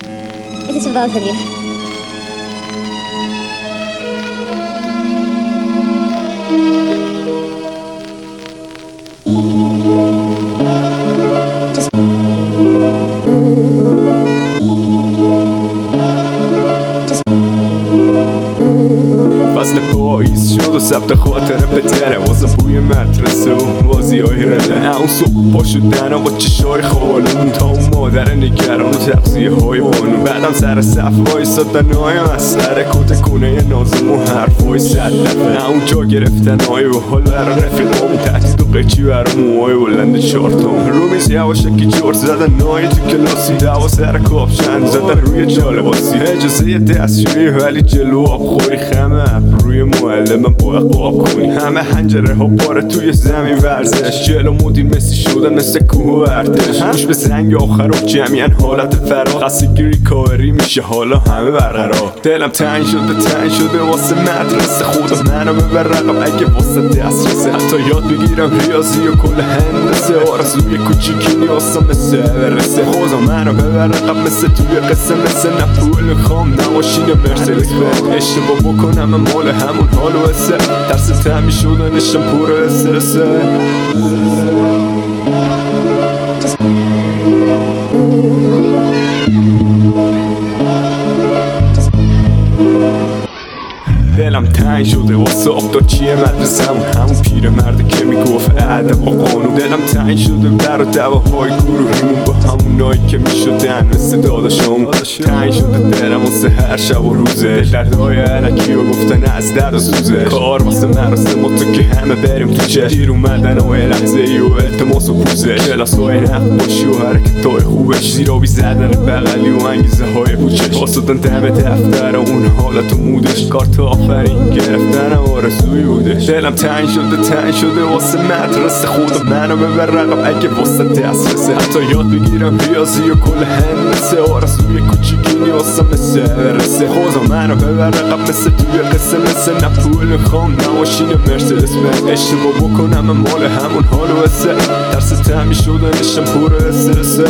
It is well for you. فصل پاییز شد و ثبت خاطره به تره واسه بوی مدرسه و بازی های رله اون صبح پا شدن با چشای خالون تا اون مادر نگران و تغذیه های بانون بعدم سر صف وایسادن های مسخره کت کنه نازم و حرفای صد دفعه اون جا گرفتن های و حال برا رفیقامون تهدید و قیچی برا موهای بلند چارتام رو میز یواشکی جرد زدن نای تو کلاسی دوا سر کاپشن زدن روی جالباسی اجازه دستشویی ولی جلو آبخوری خمه روی معلمم باید قاب کنی همه حنجره ها پاره توی زمین ورزش جلو مدیر مسی شدن مثل کوه و ارتش گوش به زنگ آخر و جمعیان حالت فراغ خستگی ریکاوری میشه حالا همه برقرار دلم تنگ شده واسه مدرسه خدا منو ببر رقم اگه واسه دسترسه حتی یاد بگیرم ریاضی و کل هندسه آرزوی کوچیکی نیاستم مثل برسه خدا منو ببر رقم مثل توی قصه مثل نه پول میخوام نه ماشین مرسدس بنز اشتباه بکنم مال همون حال و حسه ترس تعمی شدنشم پر استرسه دلم تنگ شده واسه آبدارچی مدرسم همون پیر مرده که میگفت ادب و قانون دلم تنگ شده بر و دواهای گروهیمون با همون نایی که میشدن مثل داداشام تنگ شده دلم واسه هر شب و روزه دردهای علکی و گفتن از درد و سوزه کار واسه مراسم و تو که همه بریم تو چه دیر اومدن و لحظه ای و التماس و پوزش کلاس های نقل باشی و حرکت های خوبش زیرابی زدن بغلی و انگیزه های پوچش واسدن دم دفتر اون حالت و مودش کارت آفرین گرفتنم آرزوی بودش دلم تنگ شده واسه مدرسه خدا منو ببر رقم اگه واسه دسترسه حتی یاد بگیرم ریاضی و کل هندسه آرزوی کوچیکی نیاستم مثل برسه خدا منو ببر رقم مثل توی قصه مثل نه پول میخوام نه ماشین مرسدس بنز اشتباه بکنم مال همون حال و حسه ترس تعمی شدنشم پر استرسه